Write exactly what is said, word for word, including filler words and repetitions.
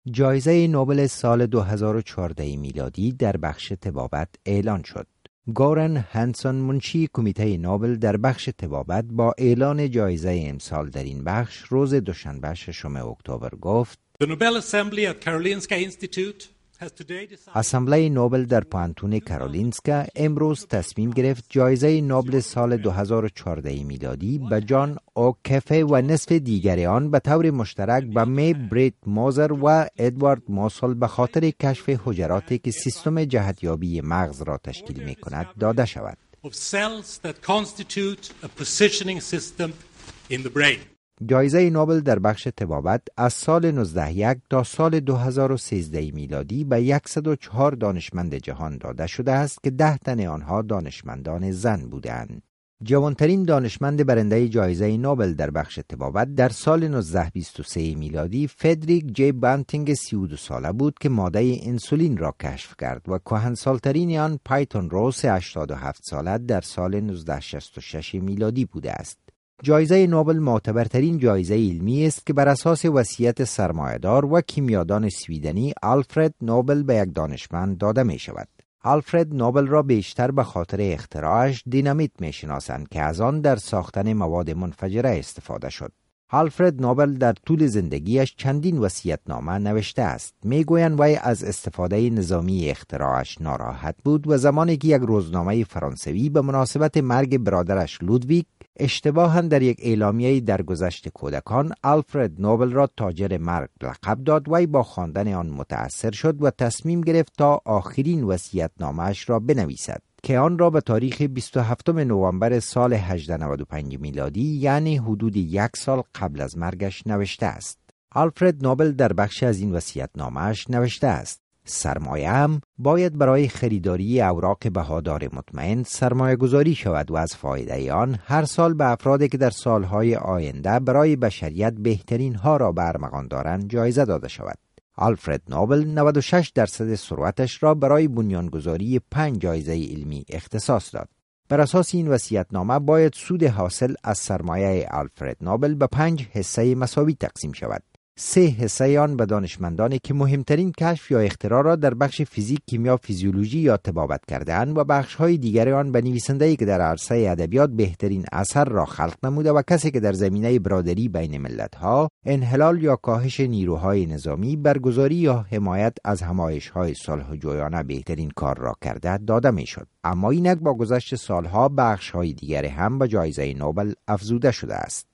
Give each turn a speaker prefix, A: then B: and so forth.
A: جایزه نوبل سال دو هزار و چهارده میلادی در بخش طبابت اعلان شد. گورن هانسون، منشی کمیته نوبل، در بخش طبابت با اعلان جایزه امسال در این بخش روز دوشنبه ششم اکتبر گفت:
B: The Nobel Assembly at Karolinska Institute has today decided...
A: اسامبله نوبل در پانتون کارولینسکا امروز تصمیم گرفت جایزه نوبل سال دو هزار و چهارده میلادی به جان اوکفه و نصف دیگر آن به طور مشترک به می بریت موزر و ادوارد موسل به خاطر کشف حجراتی که سیستم جهتیابی مغز را تشکیل می کند داده شود.
B: of cells that constitute a positioning system in the brain.
A: جایزه نوبل در بخش طبابت از سال نوزده یک تا سال دو هزار و سیزده میلادی به صد و چهار دانشمند جهان داده شده است که ده تن آنها دانشمندان زن بودند. جوانترین دانشمند برنده جایزه نوبل در بخش طبابت در سال نوزده بیست و سه میلادی فردریک جی بانتینگ سی و دو ساله بود که ماده انسولین را کشف کرد و کهنسالترین آن پایتون روس هشتاد و هفت ساله در سال نوزده شصت و شش میلادی بوده است. جایزه نوبل معتبرترین جایزه علمی است که بر اساس وصیت سرمایه‌دار و کیمیادان سویدنی آلفرد نوبل به یک دانشمند داده می شود. آلفرد نوبل را بیشتر به خاطر اختراعش دینامیت می شناسند که از آن در ساختن مواد منفجره استفاده شد. آلفرد نوبل در طول زندگیش چندین وصیت‌نامه نوشته است. می گویند وی از استفاده نظامی اختراعش ناراحت بود و زمانی که یک روزنامه فرانسوی به مناسبت مرگ برادرش لودویک اشتباهاً در یک اعلامیه درگذشت کودکان آلفرد نوبل را تاجر مرگ لقب داد، وی با خواندن آن متأثر شد و تصمیم گرفت تا آخرین وصیت‌نامه‌اش را بنویسد که آن را به تاریخ بیست و هفتم نوامبر سال هزار و هشتصد و نود و پنج میلادی یعنی حدود یک سال قبل از مرگش نوشته است. آلفرد نوبل در بخش از این وصیت‌نامه‌اش نوشته است: سرمایه‌ام باید برای خریداری اوراق بهادار مطمئن سرمایه گذاری شود و از فایده آن هر سال به افرادی که در سالهای آینده برای بشریت بهترین ها را به ارمغان دارند جایزه داده شود. آلفرد نوبل نود و شش درصد ثروتش را برای بنیانگذاری پنج جایزه علمی اختصاص داد. بر اساس این وصیت‌نامه باید سود حاصل از سرمایه آلفرد نوبل به پنج حصه مساوی تقسیم شود. سه حصه آن به دانشمندانی که مهمترین کشف یا اختراع را در بخش فیزیک، کیمیا، فیزیولوژی یا طبابت کرده‌اند و بخش‌های دیگر آن به نویسنده‌ای که در عرصه ادبیات بهترین اثر را خلق نموده و کسی که در زمینه برادری بین ملت‌ها، انحلال یا کاهش نیروهای نظامی، برگزاری یا حمایت از همایش‌های صلح‌جویانه بهترین کار را کرده داده می‌شد. اما اینک با گذشت سالها بخش‌های دیگر هم به جایزه نوبل افزوده شده است.